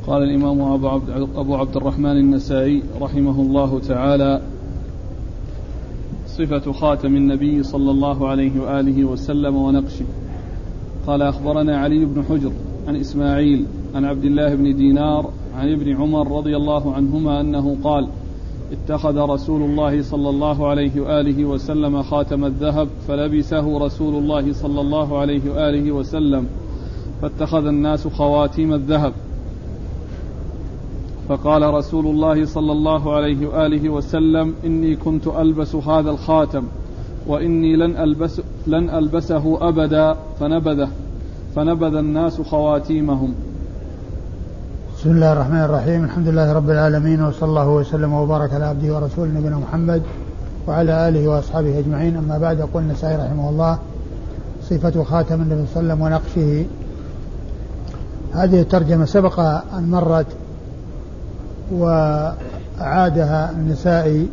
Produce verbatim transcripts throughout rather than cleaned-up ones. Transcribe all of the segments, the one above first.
قال الإمام أبو عبد, أبو عبد الرحمن النسائي رحمه الله تعالى: صفة خاتم النبي صلى الله عليه وآله وسلم ونقشه. قال: أخبرنا علي بن حجر عن إسماعيل عن عبد الله بن دينار عن ابن عمر رضي الله عنهما أنه قال: اتخذ رسول الله صلى الله عليه وآله وسلم خاتم الذهب فلبسه رسول الله صلى الله عليه وآله وسلم، فاتخذ الناس خواتيم الذهب، فقال رسول الله صلى الله عليه وآله وسلم: إني كنت ألبس هذا الخاتم وإني لن, ألبس لن ألبسه أبدا، فنبذه فنبذ الناس خواتيمهم. بسم الله الرحمن الرحيم. الحمد لله رب العالمين، وصلى الله وسلم وبارك على عبده ورسوله نبينا محمد وعلى آله وأصحابه أجمعين. أما بعد، يقول النسائي رحمه الله: صفة خاتم النبي صلى الله عليه وسلم ونقشه. هذه الترجمة سبق أن مرت وأعادها النسائي،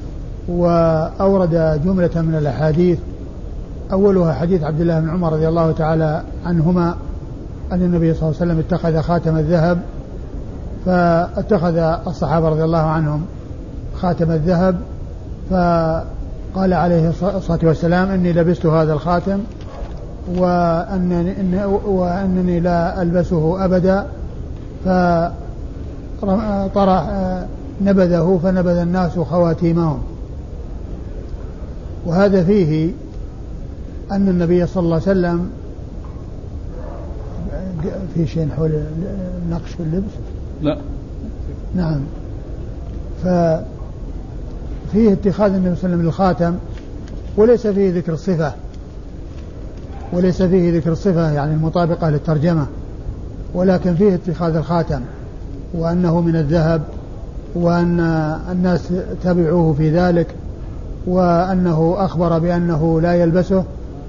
وأورد جملة من الأحاديث، أولها حديث عبد الله بن عمر رضي الله تعالى عنهما أن النبي صلى الله عليه وسلم اتخذ خاتم الذهب، فاتخذ الصحابة رضي الله عنهم خاتم الذهب، فقال عليه الصلاة والسلام: إني لبست هذا الخاتم وأنني, وأنني لا ألبسه أبدا، فطرح نبذه فنبذ الناس خواتيمهم. وهذا فيه أن النبي صلى الله عليه وسلم في شيء حول النقش في اللبس؟ لا. نعم. ففيه اتخاذ النبي صلى الله عليه وسلم للخاتم، وليس فيه ذكر الصفة، وليس فيه ذكر الصفة يعني المطابقة للترجمة، ولكن فيه اتخاذ الخاتم وأنه من الذهب، وأن الناس تبعوه في ذلك، وأنه أخبر بأنه لا يلبسه،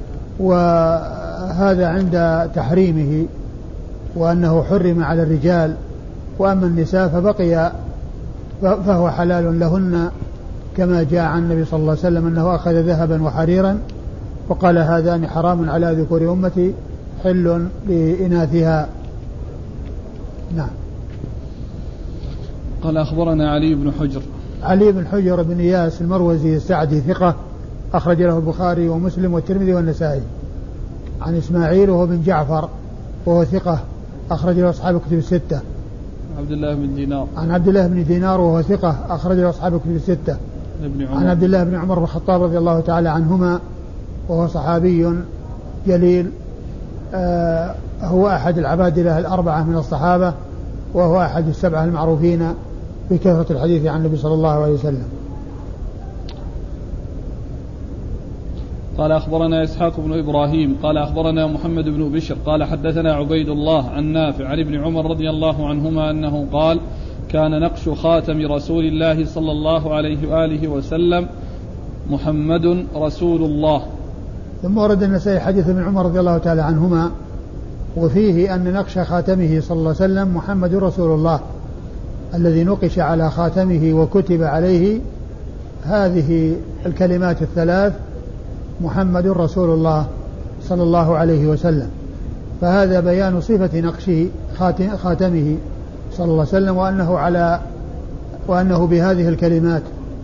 وهذا عند تحريمه، وأنه حرم على الرجال، وأما النساء فبقي فهو حلال لهن، كما جاء عن النبي صلى الله عليه وسلم أنه أخذ ذهبا وحريرا وقال: هذان حرام على ذكور أمتي حل لإناثها. نعم. قال: أخبرنا علي بن حجر. علي بن حجر بن إياس المروزي السعدي ثقة، أخرج له البخاري ومسلم والترمذي والنسائي. عن إسماعيل وهو بن جعفر وهو ثقة، أخرج له أصحاب الكتب الستة. عبد الله بن دينار. عن عبد الله بن دينار وهو ثقة، أخرج له أصحاب الكتب الستة. عن عبد الله بن عمر بن الخطاب رضي الله تعالى عنهما، وهو صحابي جليل، آه هو أحد العبادلة الأربعة من الصحابة، وهو أحد السبعة المعروفين بكثرة الحديث عن النبي صلى الله عليه وسلم. قال: أخبرنا إسحاق بن إبراهيم قال: أخبرنا محمد بن بشر قال: حدثنا عبيد الله عن نافع عن ابن عمر رضي الله عنهما أنه قال: كان نقش خاتم رسول الله صلى الله عليه وآله وسلم محمد رسول الله. ثم ورد النسائي حديث ابن عمر رضي الله تعالى عنهما، وفيه أن نقش خاتمه صلى الله عليه وسلم محمد رسول الله، الذي نقش على خاتمه وكتب عليه هذه الكلمات الثلاث: محمد رسول الله صلى الله عليه وسلم. فهذا بيان صفة نقشه خاتمه صلى الله عليه وسلم، وأنه على وأنه بهذه الكلمات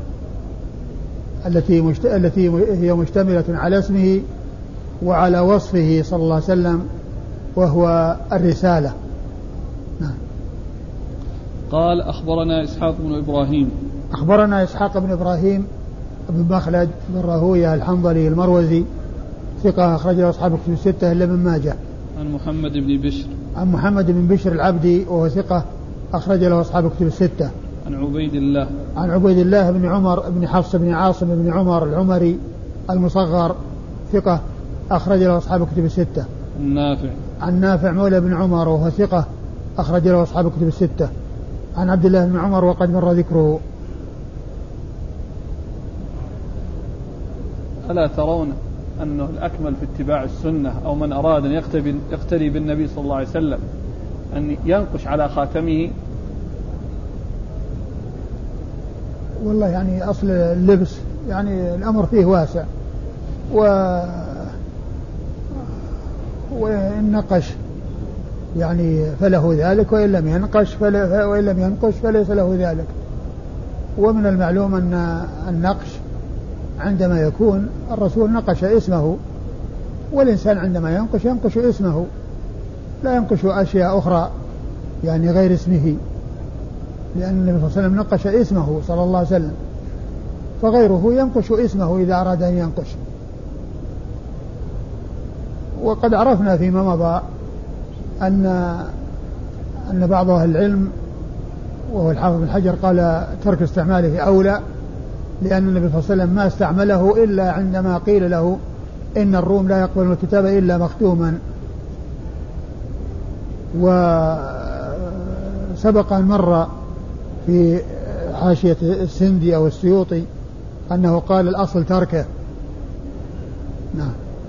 التي مشت... التي هي مشتملة على اسمه وعلى وصفه صلى الله عليه وسلم، وهو الرسالة. نعم. قال: أخبرنا إسحاق بن إبراهيم. أخبرنا إسحاق بن إبراهيم بن مخلد بن راهويه الحنظلي المروزي ثقة، أخرجه أصحاب الكتب الستة إلا ابن ماجه. عن محمد بن بشر. عن محمد بن بشر العبدي وهو ثقة، أخرج له أصحاب الكتب الستة. عن عبيد الله. عن عبيد الله بن عمر بن حفص بن عاصم بن عمر العمري المصغر ثقة، أخرج له أصحاب الكتب الستة. عن نافع. عن نافع مولى بن عمر وهو ثقة، أخرج له أصحاب الكتب الستة. عن عبد الله بن عمر وقد مر ذكره. ألا ترون أنه الأكمل في اتباع السنة، أو من أراد أن يقتدي بالنبي صلى الله عليه وسلم، أن ينقش على خاتمه؟ والله يعني أصل اللبس يعني الأمر فيه واسع، و والنقش يعني فله ذلك، وإن لم ينقش وإن لم ينقش فليس له ذلك. ومن المعلوم أن النقش عندما يكون الرسول نقش اسمه، والإنسان عندما ينقش ينقش اسمه، لا ينقش أشياء أخرى يعني غير اسمه، لأن النبي صلى الله عليه وسلم نقش اسمه صلى الله عليه وسلم، فغيره ينقش اسمه إذا أراد أن ينقش. وقد عرفنا فيما مضى أن أن بعض أهل العلم وهو الحافظ بن حجر قال ترك استعماله أولى، لأن النبي صلى الله عليه وسلم ما استعمله إلا عندما قيل له إن الروم لا يقبلون الكتاب إلا مختوما. وسبق أن مر في حاشية السندي أو السيوطي أنه قال الأصل تركه. نعم.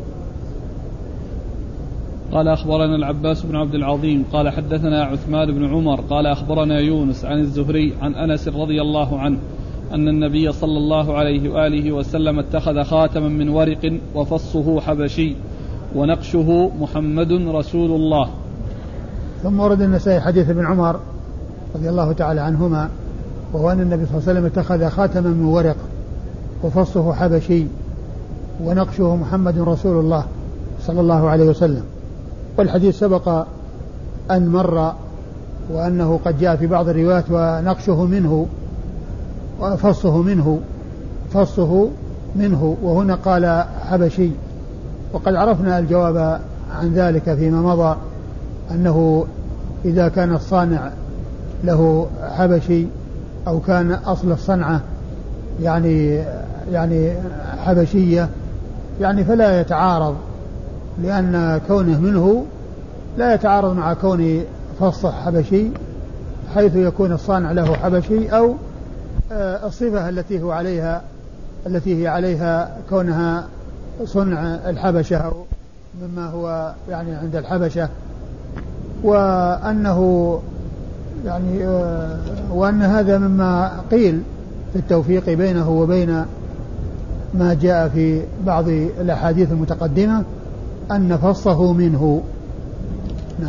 قال أخبرنا العباس بن عبد العظيم قال حدثنا عثمان بن عمر قال أخبرنا يونس عن الزهري عن أنس رضي الله عنه أن النبي صلى الله عليه وآله وسلم اتخذ خاتما من ورق وفصه حبشي ونقشه محمد رسول الله. ثم ورد النسائي حديث ابن عمر رضي الله تعالى عنهما، وهو أن النبي صلى الله عليه وسلم اتخذ خاتما من ورق وفصه حبشي ونقشه محمد رسول الله صلى الله عليه وسلم. والحديث سبق أن مر، وأنه قد جاء في بعض الروايات ونقشه منه وفصه منه فصه منه، وهنا قال حبشي. وقد عرفنا الجواب عن ذلك فيما مضى، أنه إذا كان الصانع له حبشي أو كان أصل الصنعة يعني يعني حبشية يعني فلا يتعارض، لأن كونه منه لا يتعارض مع كون فصه حبشي، حيث يكون الصانع له حبشي أو الصفة التي هو عليها التي هي عليها كونها صنع الحبشة أو مما هو يعني عند الحبشة. وأنه يعني وأن هذا مما قيل في التوفيق بينه وبين ما جاء في بعض الأحاديث المتقدمة أن فصه منه. نعم.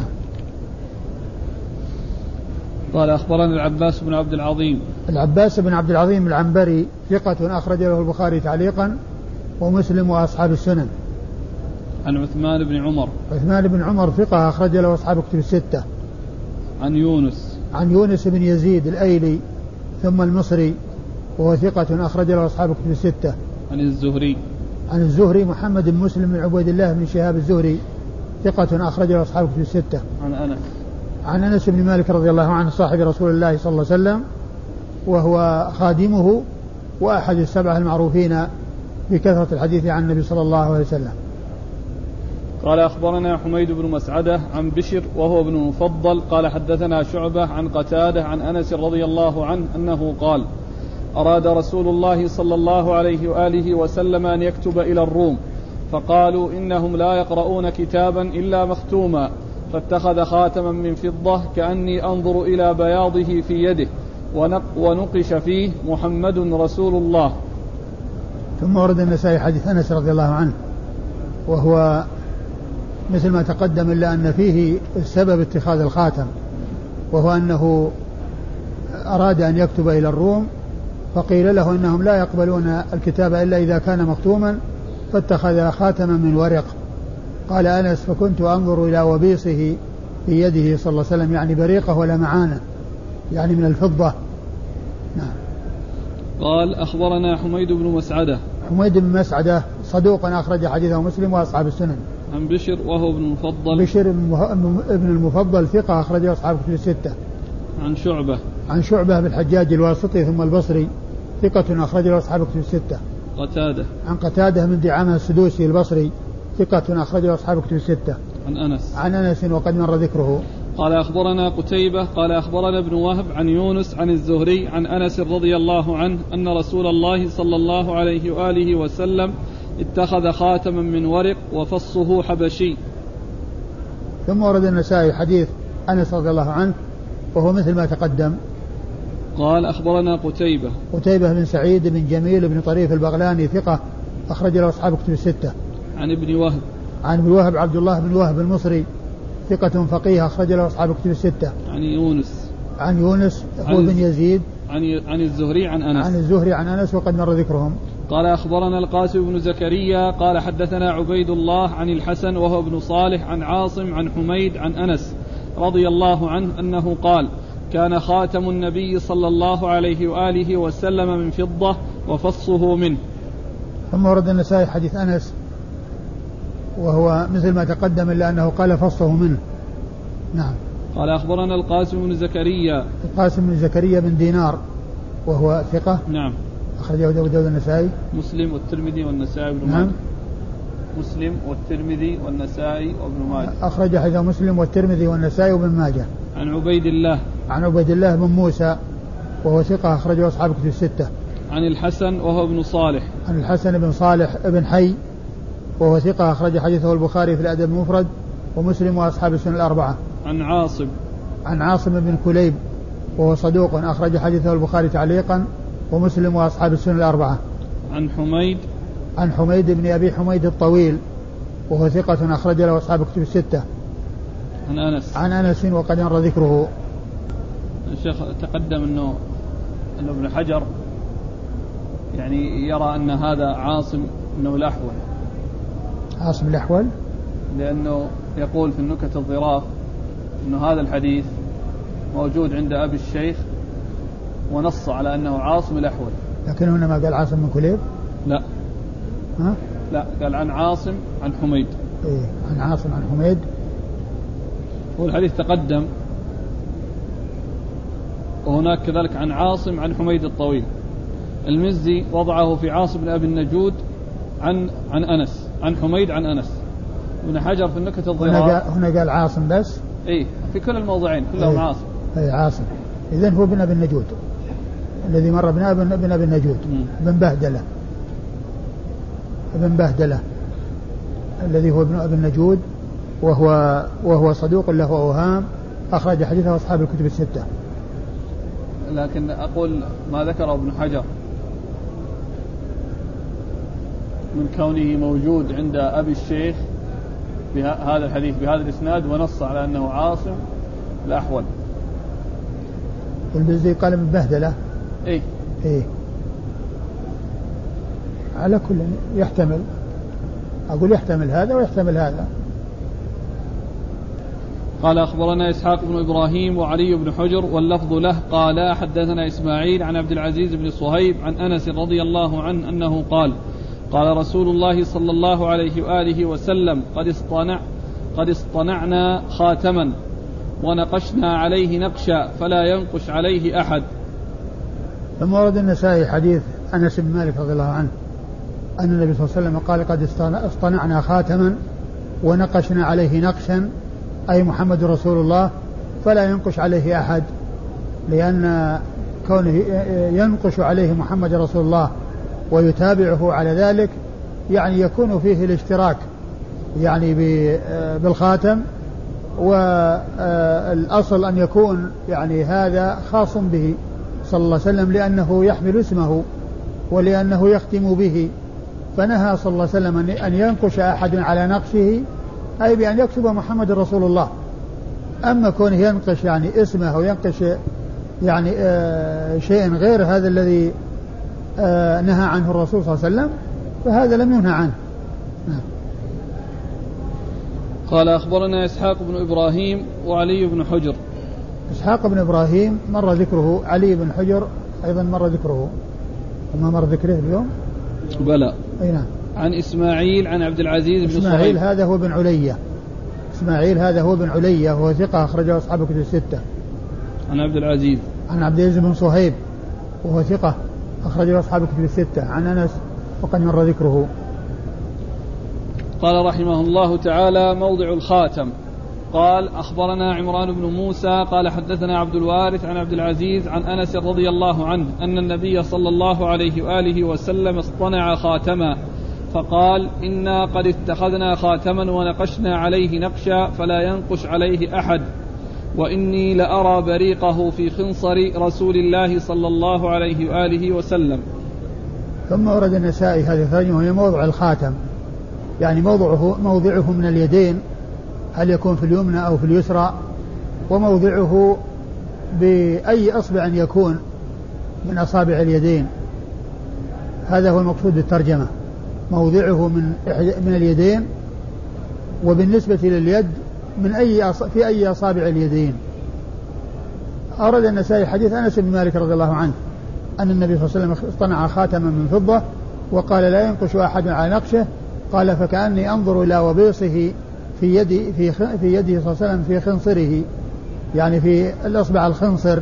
قال أخبرنا العباس بن عبد العظيم. العباس بن عبد العظيم العنبري ثقة أخرج له البخاري تعليقا ومسلم وأصحاب السنن. عن عثمان بن عمر. عثمان بن عمر ثقة أخرج له أصحاب كتب الستة. عن يونس. عن يونس بن يزيد الأيلي ثم المصري وهو ثقة أخرج له أصحاب كتب الستة. عن الزهري. عن الزهري محمد بن مسلم بن عبيد الله بن شهاب الزهري ثقة أخرج له أصحاب كتب الستة. عن أنس. عن أنس بن مالك رضي الله عنه صاحب رسول الله صلى الله عليه وسلم، وهو خادمه وأحد السبعة المعروفين بكثرة الحديث عن النبي صلى الله عليه وسلم. قال أخبرنا حميد بن مسعدة عن بشر وهو ابن المفضل قال حدثنا شعبة عن قتادة عن أنس رضي الله عنه أنه قال أراد رسول الله صلى الله عليه وآله وسلم أن يكتب إلى الروم، فقالوا إنهم لا يقرؤون كتابا إلا مختوما، فاتخذ خاتما من فضة كأني أنظر إلى بياضه في يده ونقش فيه محمد رسول الله. ثم ورد النسائي حديث أنس رضي الله عنه وهو مثل ما تقدم، إلا أن فيه السبب اتخاذ الخاتم، وهو أنه أراد أن يكتب إلى الروم فقيل له إنهم لا يقبلون الكتاب إلا إذا كان مختوما، فاتخذ خاتما من ورق. قال أنس فكنت أنظر إلى وبيصه في يده صلى الله عليه وسلم، يعني بريقه ولا معانه يعني من الفضة. نعم. قال أخبرنا حميد بن مسعدة. حميد بن مسعدة صدوق أخرج حديثه مسلم وأصحاب السنن. عن بشر وهو ابن المفضل. بشر ابن المفضل ثقة أخرجه أصحاب الكتب الستة. عن شعبة. عن شعبة بن الحجاج الواسطي ثم البصري ثقة أخرجه أصحاب الكتب الستة. قتادة. عن قتادة من دعامة السدوسي البصري ثقة أخرجه أصحاب الكتب الستة. عن أنس. عن أنس وقد مر ذكره. قال أخبرنا قتيبة قال أخبرنا ابن وهب عن يونس عن الزهري عن أنس رضي الله عنه أن رسول الله صلى الله عليه وآله وسلم اتخذ خاتما من ورق وفصه حبشي. ثم ورد النسائي حديث أنس رضي الله عنه وهو مثل ما تقدم. قال أخبرنا قتيبة. قتيبة بن سعيد بن جميل بن طريف البغلاني ثقة أخرج له أصحاب كتب الستة. عن ابن وهب. عن ابن وهب عبد الله بن وهب المصري ثقة فقيه أخرج له أصحاب كتب الستة. عن يونس عن يونس هو بن يزيد عن عن الزهري عن أنس عن الزهري عن أنس وقد مر ذكرهم. قال أخبرنا القاسم بن زكريا قال حدثنا عبيد الله عن الحسن وهو ابن صالح عن عاصم عن حميد عن أنس رضي الله عنه أنه قال كان خاتم النبي صلى الله عليه وآله وسلم من فضة وفصه منه. ثم ورد النسائي حديث أنس وهو مثل ما تقدم إلا أنه قال فصه منه. نعم. قال أخبرنا القاسم بن زكريا القاسم بن زكريا بن دينار وهو ثقة. نعم. أخرجه أبو داود النسائي مسلم والترمذي والنسائي وابن نعم. ماجه. مسلم والترمذي والنسائي وابن ماجه. أخرج حديث مسلم والترمذي والنسائي وابن ماجه. عن عبيد الله عن عبيد الله بن موسى وهو ثقة أخرجه أصحاب كتب الستة. عن الحسن وهو ابن صالح عن الحسن بن صالح بن حي وهو ثقة أخرج حديثه البخاري في الأدب المفرد ومسلم وأصحاب السنن الأربعة. عن عاصم عن عاصم بن كليب وهو صدوق أخرج حديثه البخاري تعليقا ومسلم وأصحاب السنن الأربعة. عن حميد عن حميد بن أبي حميد الطويل وهو ثقة أخرج له أصحاب كتب الستة. عن أنس عن أنس وقد مر ذكره. الشيخ تقدم أنه أنه ابن حجر يعني يرى أن هذا عاصم أنه الأحول. عاصم الأحول لأنه يقول في النكت الظراف أنه هذا الحديث موجود عند أبي الشيخ ونص على أنه عاصم الأحول. لكن هنا ما قال عاصم بن كليب. لا ها؟ لا قال عن عاصم عن حميد. إيه عن عاصم عن حميد. والحديث تقدم وهناك كذلك عن عاصم عن حميد الطويل. المزي وضعه في عاصم بن أبي النجود عن عن أنس عن حميد عن أنس. ابن حجر في النكت الظراف هنا, هنا قال عاصم بس. إيه في كل الموضعين كلهم إيه عاصم. إيه عاصم. إذن هو ابن أبي النجود الذي مر بنا ابن أبي النجود بن بهدلة ابن بهدلة الذي هو ابن أبي النجود وهو وهو صدوق له أوهام أخرج حديثه أصحاب الكتب الستة. لكن أقول ما ذكره ابن حجر من كونه موجود عند أبي الشيخ بهذا الحديث بهذا الإسناد ونص على أنه عاصم الأحول. والبزي قال من بهدلة. إيه إيه على كل يحتمل أقول يحتمل هذا ويحتمل هذا. قال أخبرنا إسحاق بن إبراهيم وعلي بن حجر واللفظ له قال حدثنا إسماعيل عن عبد العزيز بن صهيب عن أنس رضي الله عنه أنه قال قال رسول الله صلى الله عليه وآله وسلم قد اصطنع قد اصطنعنا خاتما ونقشنا عليه نقشا فلا ينقش عليه أحد. ثم ورد النسائي حديث أنس بن مالك رضي الله عنه أن النبي صلى الله عليه وسلم قال قد اصطنعنا خاتما ونقشنا عليه نقشا أي محمد رسول الله فلا ينقش عليه أحد، لأن كونه ينقش عليه محمد رسول الله ويتابعه على ذلك يعني يكون فيه الاشتراك يعني بالخاتم، والأصل أن يكون يعني هذا خاص به صلى الله عليه وسلم لأنه يحمل اسمه ولأنه يختم به، فنهى صلى الله عليه وسلم أن ينقش أحد على نقشه أي بأن يكتب محمد رسول الله. أما كونه ينقش يعني اسمه أو ينقش يعني آه شيء غير هذا الذي آه نهى عنه الرسول صلى الله عليه وسلم فهذا لم ينهى عنه. نعم. قال أخبرنا إسحاق بن إبراهيم وعلي بن حجر. إسحاق بن إبراهيم مر ذكره، علي بن حجر أيضا مر ذكره، وما مر ذكره اليوم بلى. أي نعم. عن إسماعيل عن عبد العزيز بن صهيب. إسماعيل هذا هو بن علية، إسماعيل هذا هو بن علية وهو ثقة أخرجه أصحاب الكتب الستة. عن عبد العزيز عن عبد العزيز بن صهيب وهو ثقة أخرجه أصحاب الكتب الستة. عن أنس وقد مر ذكره. قال رحمه الله تعالى موضع الخاتم. قال أخبرنا عمران بن موسى قال حدثنا عبد الوارث عن عبد العزيز عن أنس رضي الله عنه أن النبي صلى الله عليه وآله وسلم اصطنع خاتما فقال إنا قد اتخذنا خاتما ونقشنا عليه نقشا فلا ينقش عليه أحد وإني لأرى بريقه في خنصر رسول الله صلى الله عليه وآله وسلم. ثم ورد النسائي هذه الثانية وهي موضع الخاتم، يعني موضعه موضعه من اليدين هل يكون في اليمنى أو في اليسرى، وموضعه بأي أصبع يكون من أصابع اليدين. هذا هو المقصود بالترجمة، موضعه من من اليدين، وبالنسبة لليد من أي في أي أصابع اليدين. أورد النسائي حديث أنس بن مالك رضي الله عنه أن النبي صلى الله عليه وسلم اصطنع خاتما من فضة وقال لا ينقش أحد على نقشه، قال فكأني أنظر إلى وبيصه في يدي في في يده صلى الله عليه وسلم في خنصره، يعني في الأصبع الخنصر،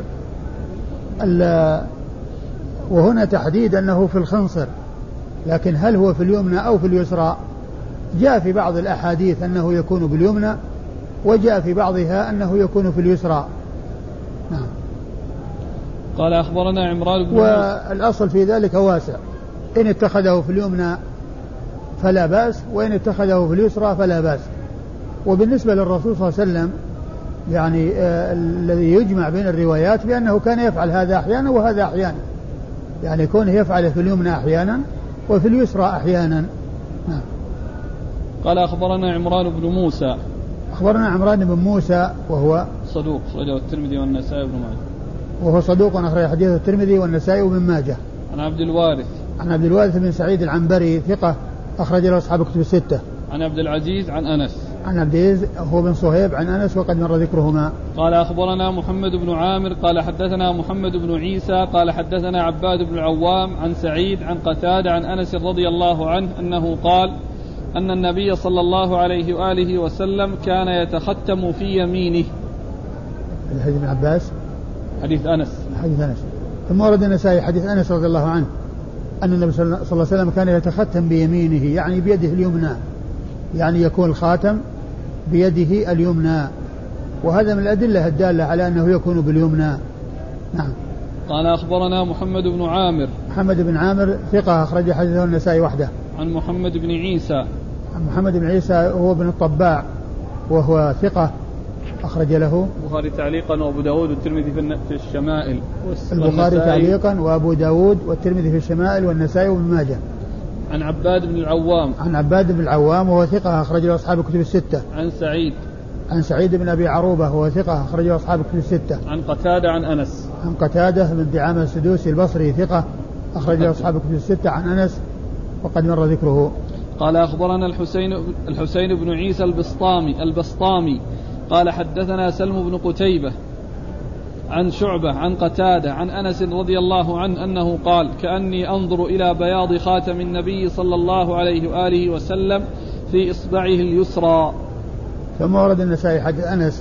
وهنا تحديد أنه في الخنصر، لكن هل هو في اليمنى أو في اليسرى؟ جاء في بعض الأحاديث أنه يكون باليمنى، وجاء في بعضها أنه يكون في اليسرى. نعم. قال أخبرنا عمران بن والأصل في ذلك واسع، إن اتخذه في اليمنى فلا بأس، وإن اتخذه في اليسرى فلا بأس. وبالنسبة للرسول صلى الله عليه وسلم يعني آه الذي يجمع بين الروايات بأنه كان يفعل هذا أحيانا وهذا أحيانا، يعني كونه يفعل في اليمنى أحيانا وفي اليسرى أحيانا. نعم. قال أخبرنا عمران بن موسى. أخبرنا عمران بن موسى وهو صدوق أخرجه الترمذي والنسائي وابن ماجه. وهو صدوق أخرج حديثه الترمذي والنسائي وابن ماجه. عن عبد الوارث. عن عبد الوارث بن سعيد العنبري ثقة أخرج له أصحاب الكتب الستة. عن عبد العزيز عن أنس. عن عبد العزيز هو بن صهيب عن أنس وقد مر ذكرهما. قال أخبرنا محمد بن عامر قال حدثنا محمد بن عيسى قال حدثنا عباد بن العوام عن سعيد عن قتادة عن أنس رضي الله عنه أنه قال أن النبي صلى الله عليه وآله وسلم كان يتختم في يمينه. حديث ابن عباس. حديث أنس. حديث أنس. ثم ورد النسائي حديث أنس رضي الله عنه أن النبي صلى الله عليه وسلم كان يتختم بيمينه، يعني بيده اليمنى، يعني يكون الخاتم بيده اليمنى، وهذا من الأدلة الدالة على أنه يكون باليمنى. نعم. قال أخبرنا محمد بن عامر. محمد بن عامر ثقة أخرج حديثه النسائي وحده. عن محمد بن عيسى. عن محمد بن عيسى هو ابن الطباع وهو ثقة أخرج له البخاري تعليقا وأبو داود والترمذي في الشمائل. البخاري تعليقا وأبو داود والترمذي في الشمائل والنسائي وابن ماجه. عن عباد بن العوام. عن عباد بن العوام وهو ثقة أخرج له أصحاب الكتب الستة. عن سعيد. عن سعيد بن أبي عروبة وهو ثقة أخرج له أصحاب الكتب الستة. عن قتادة عن أنس. عن قتادة بن دعامة السدوسي البصري ثقة أخرج له أصحاب الكتب الستة عن أنس وقد مر ذكره. قال أخبرنا الحسين الحسين بن عيسى البسطامي البسطامي قال حدثنا سلم بن قتيبة عن شعبة عن قتادة عن أنس رضي الله عنه أنه قال كأني أنظر إلى بياض خاتم النبي صلى الله عليه وآله وسلم في إصبعه اليسرى. ثم ورد النسائي حديث أنس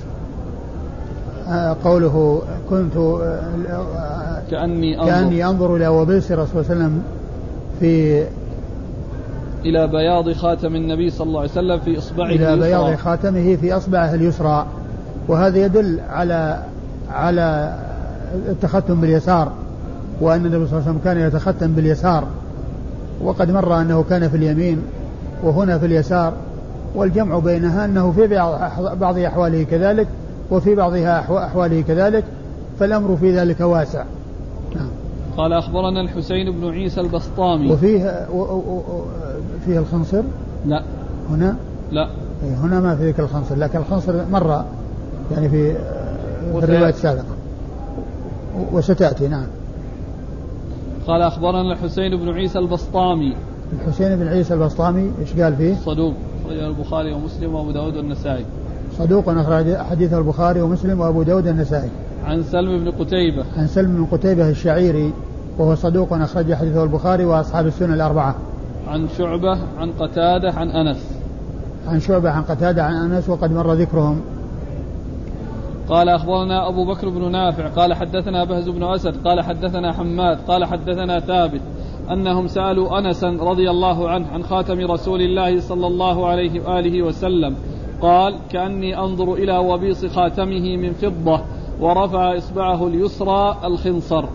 قوله كنت كأني أنظر, كأني أنظر إلى وبيص الرسول صلى الله عليه وسلم في إلى بياض خاتم النبي صلى الله عليه وسلم في إصبعه إلى اليسرى. بياض خاتمه في أصبعه اليسرى، وهذا يدل على على التختم باليسار، وأن النبي صلى الله عليه وسلم كان يتختم باليسار، وقد مر أنه كان في اليمين وهنا في اليسار، والجمع بينها أنه في بعض أحواله كذلك وفي بعضها أحواله كذلك، فالأمر في ذلك واسع. نعم. قال أخبرنا الحسين بن عيسى البسطامي. وفيه و و و فيه الخنصر؟ لا. هنا؟ لا. هنا ما في ذكر الخنصر، لكن الخنصر مر يعني في, في الرواية السابقة وستأتي. نعم. قال أخبرنا الحسين بن عيسى البسطامي. الحسين بن عيسى البسطامي إيش قال فيه؟ صدوق أخرج البخاري ومسلم وأبو داود والنسائي. صدوق أخرج حديثه البخاري ومسلم وأبو داود والنسائي. عن سلم بن قتيبة. عن سلم بن قتيبة الشعيري وهو صدوق أخرج حديثه البخاري وأصحاب السنن الأربعة. عن شعبة عن قتادة عن أنس. عن شعبة عن قتادة عن أنس وقد مر ذكرهم. قال أخبرنا أبو بكر بن نافع قال حدثنا بهز بن أسد قال حدثنا حماد قال حدثنا ثابت أنهم سألوا أنسا رضي الله عنه عن خاتم رسول الله صلى الله عليه وآله وسلم، قال كأني أنظر إلى وبيص خاتمه من فضة ورفع إصبعه اليسرى الخنصر.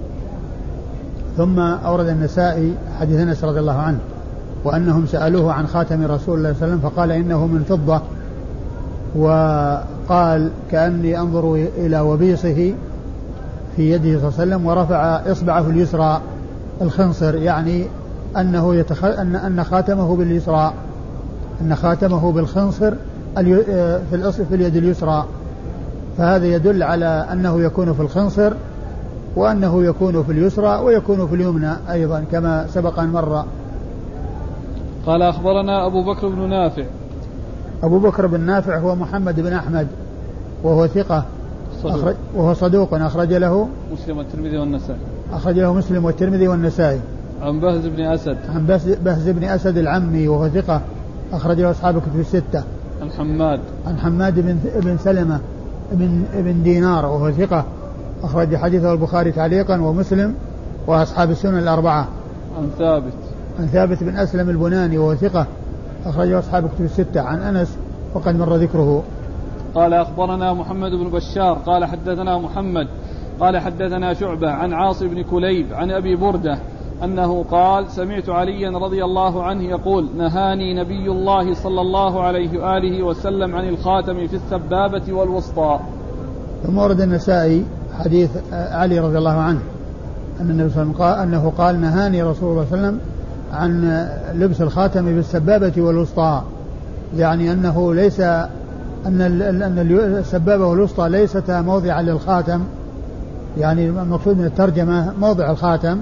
ثم أورد النسائي حديث أنس رضي الله عنه وأنهم سألوه عن خاتم رسول الله صلى الله عليه وسلم فقال إنه من فضة، وقال كأني أنظر إلى وبيصه في يده صلى الله عليه وسلم ورفع إصبعه اليسرى الخنصر، يعني أنه يتخ... أن... أن خاتمه باليسرى، أن خاتمه بالخنصر في في اليد اليسرى، فهذا يدل على أنه يكون في الخنصر، وأنه يكون في اليسرى ويكون في اليمنى أيضا كما سبق أن مر. قال أخبرنا أبو بكر بن نافع. أبو بكر بن نافع هو محمد بن أحمد وهو ثقة أخرج وهو صدوق أخرج له مسلم والترمذي والنسائي. أخرج له مسلم والترمذي والنسائي. عن بهز بن أسد. عن بهز بن أسد العمي وهو ثقة أخرج له أصحاب الكتب الستة. عن حماد. عن حماد بن بن سلمة بن بن دينار وهو ثقة أخرج حديثه البخاري تعليقا ومسلم وأصحاب السنن الأربعة. عن ثابت. عن ثابت بن أسلم البناني وهو ثقة أخرج أصحاب الكتب الستة. عن أنس وقد مر ذكره. قال أخبرنا محمد بن بشار قال حدثنا محمد قال حدثنا شعبة عن عاص بن كليب عن أبي بردة أنه قال سمعت عليا رضي الله عنه يقول نهاني نبي الله صلى الله عليه وآله وسلم عن الخاتم في السبابة والوسطى. ثم ورد النسائي حديث علي رضي الله عنه أن النبي صلى الله عليه وسلم قال أنه قال نهاني رسول الله صلى الله عليه وسلم عن لبس الخاتم بالسبابة والوسطى، يعني أنه ليس أن أن السبابة والوسطى ليستا موضعا للخاتم، يعني المقصود من الترجمة موضع الخاتم،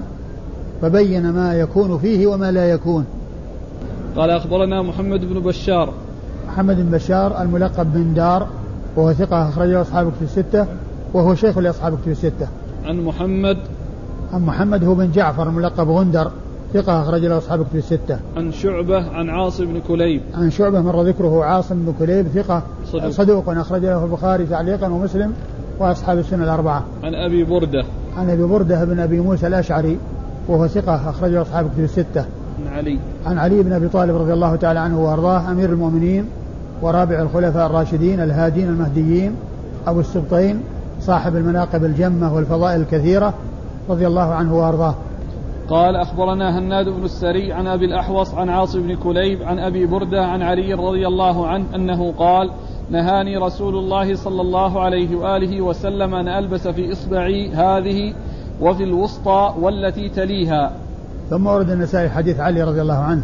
فبين ما يكون فيه وما لا يكون. قال أخبرنا محمد بن بشار. محمد بن بشار الملقب بن دار وهو ثقة أخرجه أصحاب الكتب الستة وهو شيخ لأصحاب الكتب الستة. عن محمد. عن محمد هو بن جعفر الملقب غندر ثقة أخرج له أصحاب الكتب الستة. عن شعبة عن عاصم بن كليب. عن شعبة مر ذكره عاصم بن كليب ثقة صدوق, صدوق أخرج له البخاري تعليقا ومسلم وأصحاب السنن الأربعة. عن أبي بردة. عن أبي بردة بن أبي موسى الأشعري وهو ثقة أخرج له أصحاب الكتب الستة. عن علي. عن علي بن أبي طالب رضي الله تعالى عنه وأرضاه أمير المؤمنين ورابع الخلفاء الراشدين الهادين المهديين أبو السبطين صاحب المناقب الجمة والفضائل الكثيرة رضي الله عنه وأرضاه. قال أخبرنا هناد بن السري عن أبي الأحوص عن عاصم بن كليب عن أبي بردة عن علي رضي الله عنه أنه قال نهاني رسول الله صلى الله عليه وآله وسلم أن ألبس في إصبعي هذه وفي الوسطى والتي تليها. ثم ورد النسائي حديث علي رضي الله عنه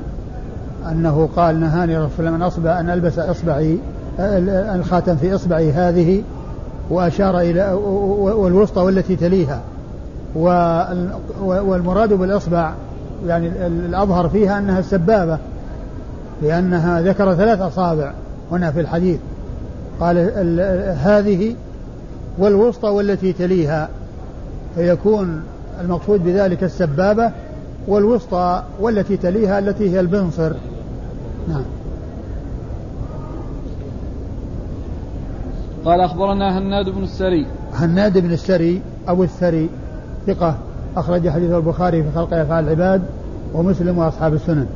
أنه قال نهاني رسول الله أن أن ألبس إصبعي الخاتم في إصبعي هذه وأشار إلى والوسطى والتي تليها، والمراد بالإصبع يعني الأظهر فيها أنها السبابة، لأنها ذكر ثلاث أصابع هنا في الحديث، قال هذه والوسطى والتي تليها، فيكون المقصود بذلك السبابة والوسطى والتي تليها التي هي البنصر. نعم. قال أخبرنا هناد بن السري. هناد بن السري أبو السري ثقة أخرج حديث البخاري في خلق أفعال العباد ومسلم وأصحاب السنن.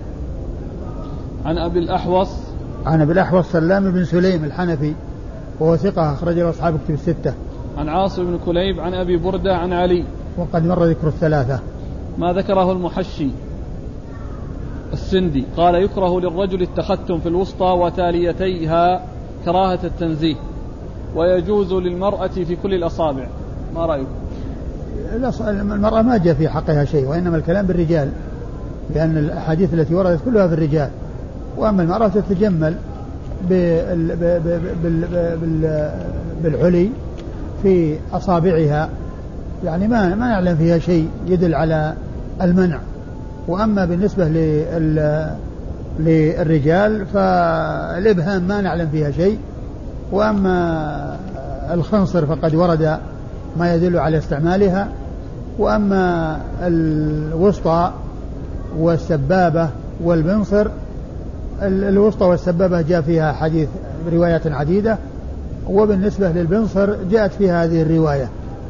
عن أبي الأحوص. عن أبي الأحوص سلام بن سليم الحنفي وهو ثقة أخرج له أصحاب الكتب الستة. عن عاصم بن كليب عن أبي بردة عن علي وقد مر ذكر الثلاثة. ما ذكره المحشي السندي قال يكره للرجل التختم في الوسطى وتاليتيها كراهة التنزيه، ويجوز للمرأة في كل الأصابع. ما رأيك؟ المرأة ما جاء في حقها شيء، وإنما الكلام بالرجال، لأن الأحاديث التي وردت كلها في الرجال، وأما المرأة تتجمل بالعلي في أصابعها، يعني ما ما نعلم فيها شيء يدل على المنع. وأما بالنسبة للرجال فالإبهام ما نعلم فيها شيء، وأما الخنصر فقد ورد ما يدل على استعمالها، وأما الوسطى والسبابة والبنصر، الوسطى والسبابة جاء فيها حديث روايات عديدة، وبالنسبة للبنصر جاءت فيها هذه الرواية.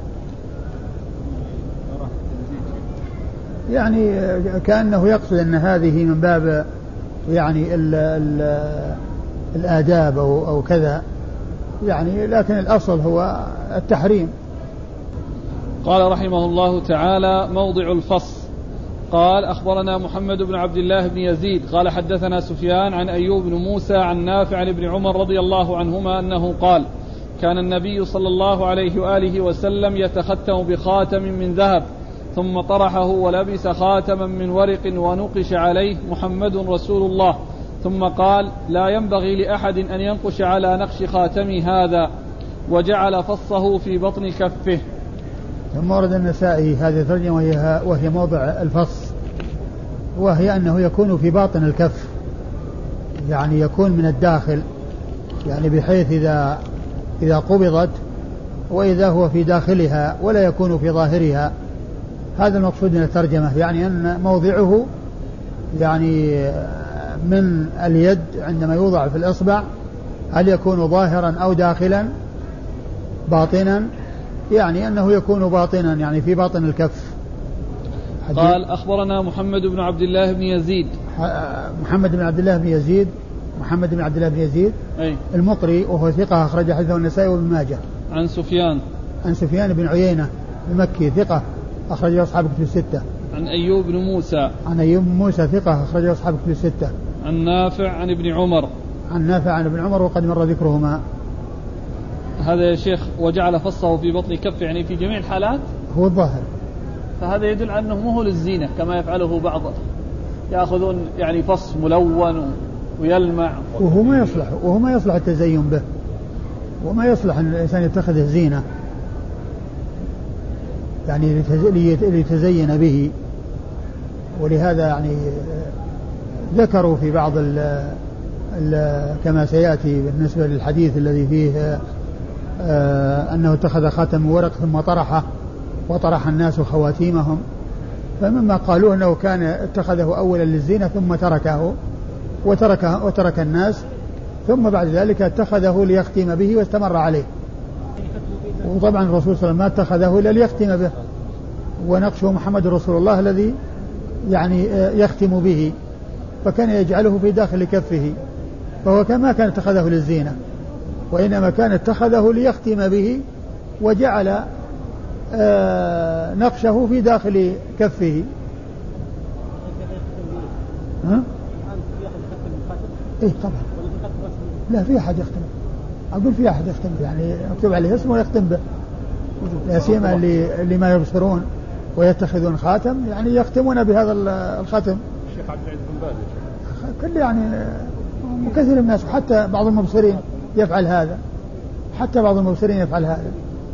يعني كأنه يقصد أن هذه من باب يعني ال ال الآداب أو, أو كذا يعني، لكن الأصل هو التحريم. قال رحمه الله تعالى موضع الفصل. قال أخبرنا محمد بن عبد الله بن يزيد قال حدثنا سفيان عن أيوب بن موسى عن نافع عن ابن عمر رضي الله عنهما أنه قال كان النبي صلى الله عليه وآله وسلم يتختم بخاتم من ذهب ثم طرحه ولبس خاتما من ورق ونقش عليه محمد رسول الله ثم قال لا ينبغي لأحد أن ينقش على نقش خاتمي هذا، وجعل فصه في بطن كفه. ثم ورد النسائي هذه الترجمة وهي, وهي موضع الفص، وهي أنه يكون في باطن الكف، يعني يكون من الداخل، يعني بحيث إذا إذا قبضت وإذا هو في داخلها ولا يكون في ظاهرها. هذا المقصود من الترجمة، يعني أن موضعه يعني من اليد عندما يوضع في الإصبع هل يكون ظاهرا أو داخلا باطنا، يعني أنه يكون باطنا يعني في باطن الكف. قال أخبرنا محمد بن عبد الله بن يزيد. محمد بن عبد الله بن يزيد محمد بن عبد الله بن يزيد أي المقري، وهو ثقة أخرج حديثه النسائي وابن ماجه. عن سفيان عن سفيان بن عيينة المكي ثقة أخرجه أصحاب كتب الستة. عن أيوب بن موسى. عن أيوب بن موسى ثقة أخرجه أصحاب كتب الستة. عن نافع عن ابن عمر. عن نافع عن ابن عمر وقد مر ذكرهما. هذا يا شيخ وجعل فصه في بطن كفه، يعني في جميع الحالات هو الظاهر، فهذا يدل على أنه مو هو للزينة كما يفعله بعض، يأخذون يعني فص ملون ويلمع، وهو ما يصلح وهو ما يصلح التزين به، وما يصلح أن الإنسان يتخذه زينة يعني ليتزين به. ولهذا يعني ذكروا في بعض ال ال كما سيأتي بالنسبة للحديث الذي فيه آه أنه اتخذ خاتم ورق ثم طرحه وطرح الناس خواتيمهم، فمما قالوه أنه كان اتخذه أولا للزينة ثم تركه وترك, وترك الناس، ثم بعد ذلك اتخذه ليختم به واستمر عليه. وطبعا الرسول صلى الله عليه وسلم ما اتخذه إلا ليختم به، ونقشه محمد رسول الله الذي يعني يختم به، فكان يجعله في داخل كفه، فهو كما كان اتخذه للزينة، وإنما كان اتخذه ليختم به وجعل آه نقشه في داخل كفه. ها؟ إيه طبعا، لا في أحد يختم، أقول في أحد يختم يعني يكتب عليه اسمه ويختم به، لا سيما اللي, اللي ما يبصرون ويتخذون خاتم يعني يختمون بهذا الخاتم. الشيخ عبد العزيز بن باز كل يعني وكثير من الناس، حتى بعض المبصرين يفعل هذا، حتى بعض المبصرين يفعل هذا.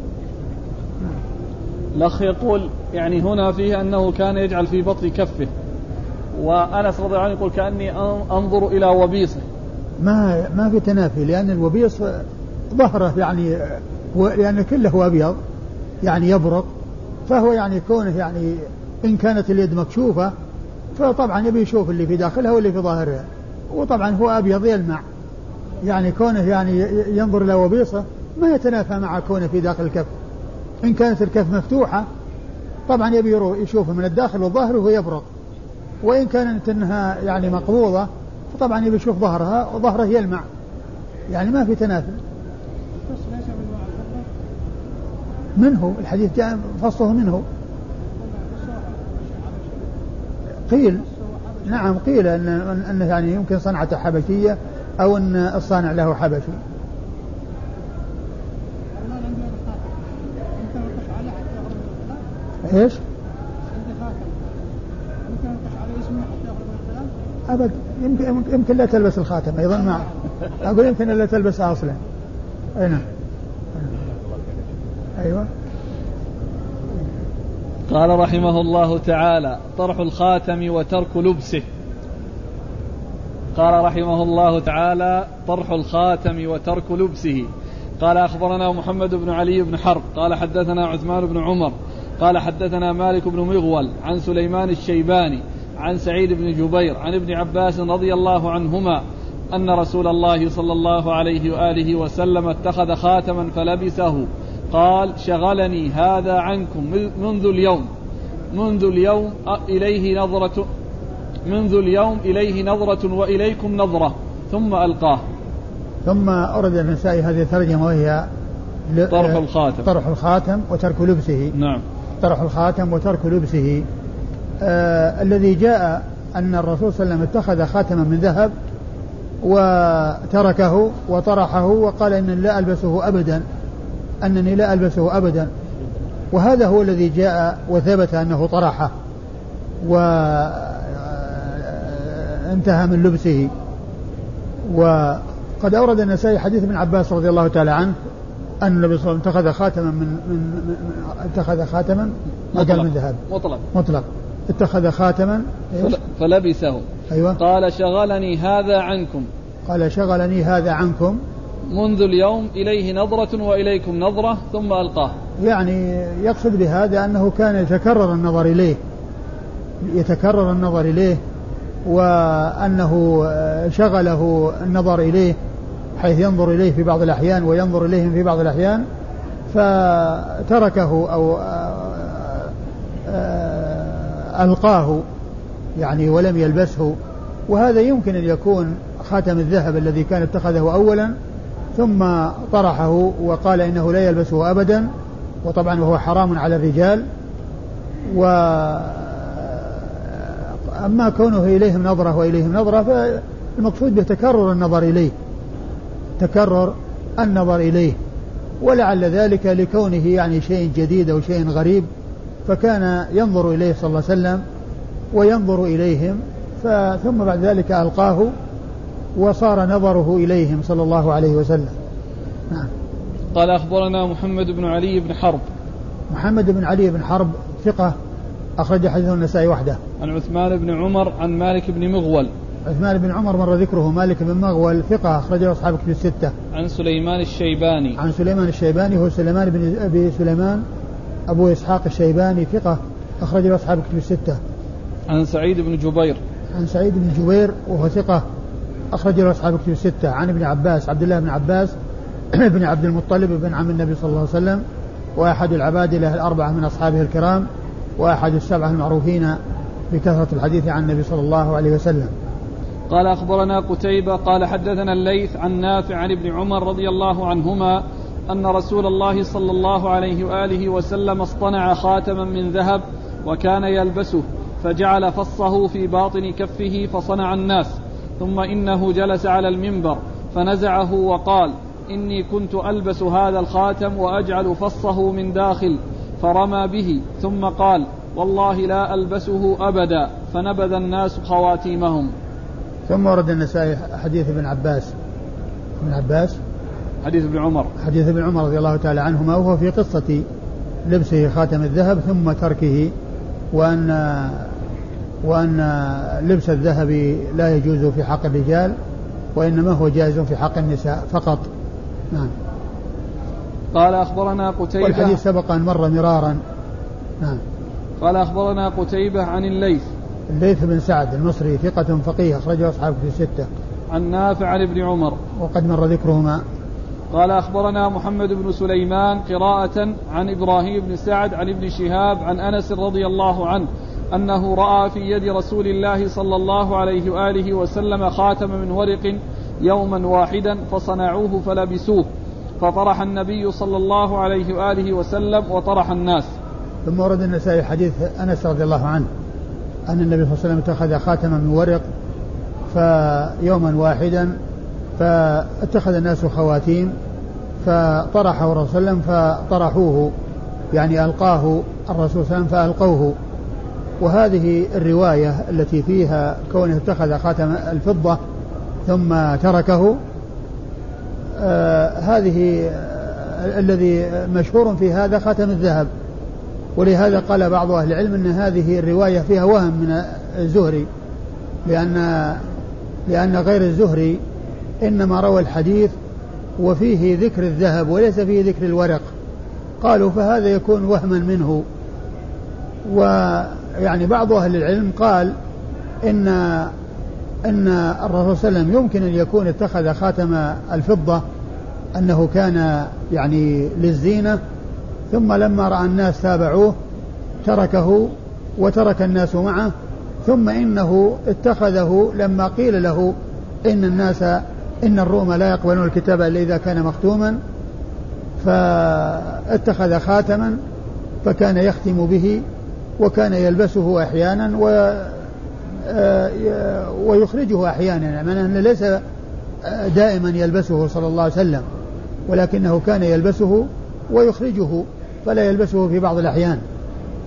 الأخ يقول يعني هنا فيه أنه كان يجعل في بطن كفه، وأنس رضي الله عنه يقول كأني أنظر إلى وبيصه. ما ما في تنافي، لأن الوبيص ظهره يعني لأن كله أبيض يعني يبرق، فهو يعني كونه يعني إن كانت اليد مكشوفة فطبعا يبي يشوف اللي في داخلها واللي في ظاهرها، وطبعا هو أبيض يلمع، يعني كونه يعني ينظر إلى وبيصه ما يتنافى مع كونه في داخل الكف. إن كانت الكف مفتوحة طبعا يبي يشوفه من الداخل والظاهر وهو يبرق، وإن كانت إنها يعني مقبوضة فطبعا يبي يشوف ظهرها وظهره يلمع، يعني ما في تنافي. منه الحديث جاء فصله منه، قيل نعم قيل أن أنه يعني يمكن صنعة حبشية أو أن الصانع له حبشي. ايش؟ أبد يمكن يمكن لا تلبس الخاتم أيضا، ما أقول يمكن لا تلبسها أصلا. أي نعم. أيوة. قال رحمه الله تعالى طرح الخاتم وترك لبسه. قال رحمه الله تعالى طرح الخاتم وترك لبسه. قال أخبرنا محمد بن علي بن حرب قال حدثنا عثمان بن عمر قال حدثنا مالك بن مغول عن سليمان الشيباني عن سعيد بن جبير عن ابن عباس رضي الله عنهما أن رسول الله صلى الله عليه وآله وسلم اتخذ خاتما فلبسه، قال شغلني هذا عنكم منذ اليوم منذ اليوم إليه نظرة منذ اليوم إليه نظرة وإليكم نظرة ثم ألقاه. ثم أورد النسائي هذه الترجمة وهي طرح الخاتم طرح الخاتم وترك لبسه. نعم. طرح الخاتم وترك لبسه. آه الذي جاء أن الرسول صلى الله عليه وسلم اتخذ خاتما من ذهب وتركه وطرحه وقال إنني لا ألبسه أبدا أنني لا ألبسه أبدا وهذا هو الذي جاء وثبت أنه طرحه وانتهى من لبسه. وقد أورد النسائي حديث ابن عباس رضي الله تعالى عنه أن النبي صلى الله عليه وسلم اتخذ خاتما من, من, من اتخذ خاتما مطلق من ذهب مطلق مطلق اتخذ خاتما فلبسه. أيوة. قال شغلني هذا عنكم قال شغلني هذا عنكم منذ اليوم إليه نظرة وإليكم نظرة ثم ألقاه. يعني يقصد بهذا أنه كان يتكرر النظر إليه يتكرر النظر إليه وأنه شغله النظر إليه حيث ينظر إليه في بعض الأحيان وينظر إليهم في بعض الأحيان فتركه أو ألقاه يعني ولم يلبسه. وهذا يمكن أن يكون خاتم الذهب الذي كان اتخذه أولا ثم طرحه وقال إنه لا يلبسه أبدا، وطبعا وهو حرام على الرجال. وأما كونه إليهم نظرة وإليهم نظرة فالمقصود به تكرر النظر إليه تكرر النظر إليه ولعل ذلك لكونه يعني شيء جديد أو شيء غريب فكان ينظر إليه صلى الله عليه وسلم وينظر إليهم ثم بعد ذلك ألقاه وصار نظره إليهم صلى الله عليه وسلم. نعم. قال أخبرنا محمد بن علي بن حرب. محمد بن علي بن حرب ثقة أخرج حديث النسائي وحده. عن عثمان بن عمر عن مالك بن مغول. عثمان بن عمر مر ذكره. مالك بن مغول ثقة أخرجه أصحاب الكتب الستة. عن سليمان الشيباني. عن سليمان الشيباني هو سليمان بن أبي سليمان أبو إسحاق الشيباني ثقة أخرجه أصحاب الكتب الستة. عن سعيد بن جبير. عن سعيد بن جبير وهو ثقة أخرجه أصحاب الكتب الستة. عن ابن عباس عبد الله بن عباس بن عبد المطلب بن عم النبي صلى الله عليه وسلم وأحد العبادلة الأربعة من أصحابه الكرام وأحد السبعة المعروفين بكثرة الحديث عن النبي صلى الله عليه وسلم. قال أخبرنا قتيبة قال حدثنا الليث عن نافع عن ابن عمر رضي الله عنهما أن رسول الله صلى الله عليه وآله وسلم اصطنع خاتما من ذهب وكان يلبسه فجعل فصه في باطن كفه فصنع الناس، ثم إنه جلس على المنبر فنزعه وقال إني كنت ألبس هذا الخاتم وأجعل فصه من داخل، فرمى به ثم قال والله لا ألبسه أبدا، فنبذ الناس خواتيمهم. ثم ورد النسائي حديث ابن عباس ابن عباس حديث ابن عمر حديث ابن عمر رضي الله تعالى عنهما وهو في قصة لبسه خاتم الذهب ثم تركه، وأن وأن لبس الذهب لا يجوز في حق الرجال وإنما هو جائز في حق النساء فقط. نعم. قال أخبرنا قتيبة والحديث سبق أن مر مرارا. نعم. قال أخبرنا قتيبة عن الليث الليث بن سعد المصري ثقة فقيه أخرجه أصحاب في الستة. عن نافع عن ابن عمر وقد مر ذكرهما. قال أخبرنا محمد بن سليمان قراءة عن إبراهيم بن سعد عن ابن شهاب عن أنس رضي الله عنه أنه رأى في يد رسول الله صلى الله عليه وآله وسلم خاتم من ورق يوما واحدا فصنعوه فلبسوه، فطرح النبي صلى الله عليه وآله وسلم وطرح الناس. ثم ورد النسائي حديث أنس رضي الله عنه أن النبي صلى الله عليه وسلم اتخذ خاتما من ورق فيوما واحدا فاتخذ الناس خواتيم فطرحه الرسول صلى الله عليه وسلم فطرحوه يعني ألقاه الرسول صلى الله عليه وسلم فألقوه. وهذه الرواية التي فيها كونه اتخذ خاتم الفضة ثم تركه آه هذه آه الذي مشهور في هذا خاتم الذهب، ولهذا قال بعض أهل العلم أن هذه الرواية فيها وهم من الزهري لأن لأن غير الزهري إنما روى الحديث وفيه ذكر الذهب وليس فيه ذكر الورق، قالوا فهذا يكون وهما منه. ويعني بعض أهل العلم قال إن إن الرسول صلى الله عليه وسلم يمكن أن يكون اتخذ خاتم الفضة أنه كان يعني للزينة، ثم لما رأى الناس تابعوه تركه وترك الناس معه، ثم إنه اتخذه لما قيل له إن الناس إن الروم لا يقبلون الكتاب إلا إذا كان مختوما، فاتخذ خاتما فكان يختم به وكان يلبسه أحيانا ويخرجه أحيانا، يعني أنه ليس دائما يلبسه صلى الله عليه وسلم ولكنه كان يلبسه ويخرجه فلا يلبسه في بعض الأحيان.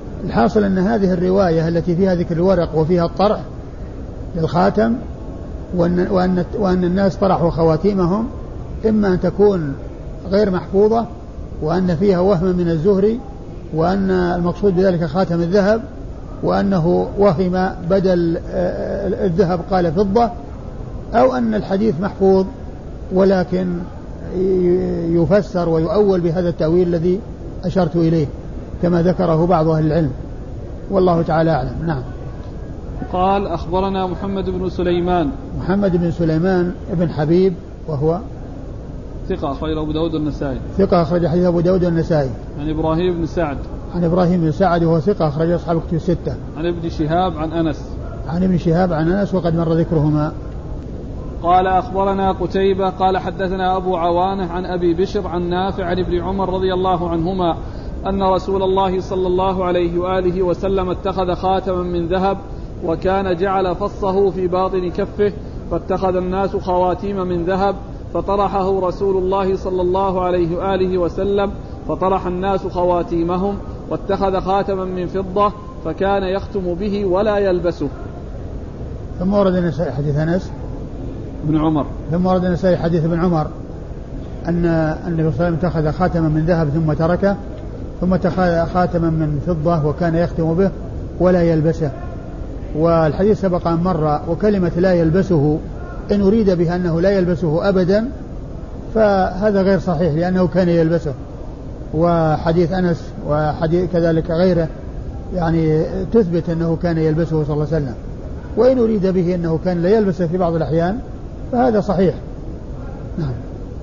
الحاصل أن هذه الرواية التي فيها ذكر الورق وفيها الطرح للخاتم وأن, وأن, وأن الناس طرحوا خواتيمهم إما أن تكون غير محفوظة وأن فيها وهم من الزهري وأن المقصود بذلك خاتم الذهب وأنه وهم بدل الذهب قال فضة، أو أن الحديث محفوظ ولكن يفسر ويؤول بهذا التأويل الذي أشرت إليه كما ذكره بعض أهل العلم، والله تعالى أعلم. نعم. قال أخبرنا محمد بن سليمان. محمد بن سليمان ابن حبيب وهو ثقة أخرج أبو داود والنسائي. ثقة أخرج حديث أبو داود والنسائي. عن إبراهيم بن سعد. عن إبراهيم بن سعد وهو ثقة أخرج أصحاب الكتب الستة. عن ابن شهاب عن أنس. عن ابن شهاب عن أنس وقد مر ذكرهما. قال أخبرنا قتيبة قال حدثنا أبو عوانة عن أبي بشر عن نافع عن ابن عمر رضي الله عنهما أن رسول الله صلى الله عليه وآله وسلم اتخذ خاتما من ذهب وكان جعل فصه في باطن كفه، فاتخذ الناس خواتيم من ذهب فطرحه رسول الله صلى الله عليه وآله وسلم، فطرح الناس خواتيمهم واتخذ خاتما من فضة فكان يختم به ولا يلبسه. ثم ورد النسائي حديث أنس بن عمر. ثم ورد النسائي حديث ابن عمر أن النبي صلى الله عليه وسلم اتخذ خاتما من ذهب ثم تركه، ثم اتخذ خاتما من فضة وكان يختم به ولا يلبسه. والحديث سبق أن مر، وكلمة لا يلبسه إن أريد بها أنه لا يلبسه أبدا فهذا غير صحيح لأنه كان يلبسه، وحديث أنس وحديث كذلك غيره يعني تثبت أنه كان يلبسه صلى الله عليه وسلم، وإن أريد به أنه كان لا يلبسه في بعض الأحيان فهذا صحيح. نعم.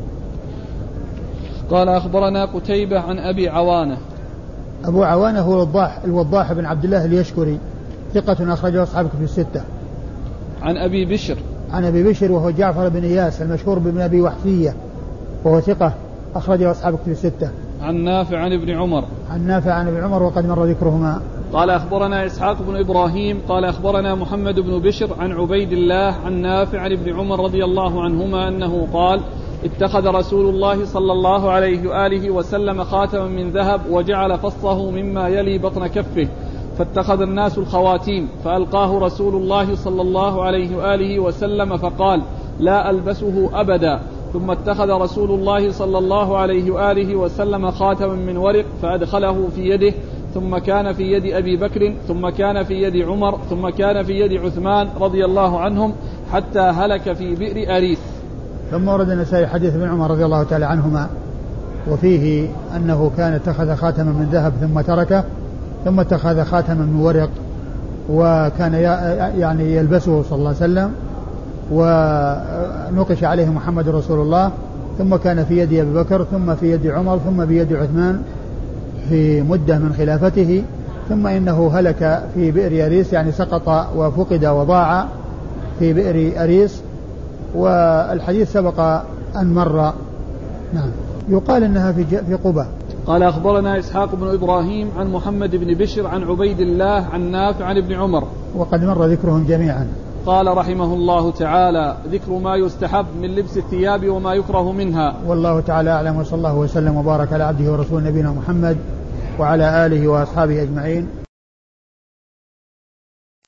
قال أخبرنا قتيبة عن أبي عوانة. أبو عوانة هو الوضاح الوضاح بن عبد الله اليشكري ثقة أخرجه أصحاب الكتب الستة. عن أبي بشر. عن أبي بشر وهو جعفر بن إياس المشهور بن أبي وحشية وهو ثقة أخرجه أصحاب الكتب الستة. عن نافع عن ابن عمر. عن نافع عن ابن عمر وقد مر ذكرهما. قال أخبرنا إسحاق بن إبراهيم قال أخبرنا محمد بن بشر عن عبيد الله عن نافع عن ابن عمر رضي الله عنهما أنه قال اتخذ رسول الله صلى الله عليه وآله وسلم خاتما من ذهب وجعل فصه مما يلي بطن كفه، فاتخذ الناس الخواتيم فألقاه رسول الله صلى الله عليه وآله وسلم فقال لا ألبسه أبدا، ثم اتخذ رسول الله صلى الله عليه وآله وسلم خاتما من ورق فأدخله في يده، ثم كان في يد أبي بكر، ثم كان في يد عمر، ثم كان في يد عثمان رضي الله عنهم حتى هلك في بئر أريس. ثم ورد النسائي حديث ابن عمر رضي الله تعالى عنهما وفيه أنه كان اتخذ خاتما من ذهب ثم تركه، ثم اتخذ خاتما من ورق وكان يعني يلبسه صلى الله عليه وسلم، ونقش عليه محمد رسول الله، ثم كان في يد أبي بكر، ثم في يد عمر، ثم بيد عثمان في مدة من خلافته، ثم إنه هلك في بئر أريس يعني سقط وفقد وضاع في بئر أريس. والحديث سبق أن مر. نعم. يقال أنها في في قبة. قال أخبرنا إسحاق بن إبراهيم عن محمد بن بشر عن عبيد الله عن نافع عن ابن عمر وقد مر ذكرهم جميعا. قال رحمه الله تعالى ذكر ما يستحب من لبس الثياب وما يكره منها. والله تعالى أعلم، وصلى الله وسلم وبارك على عبده ورسوله نبينا محمد وعلى آله وأصحابه أجمعين.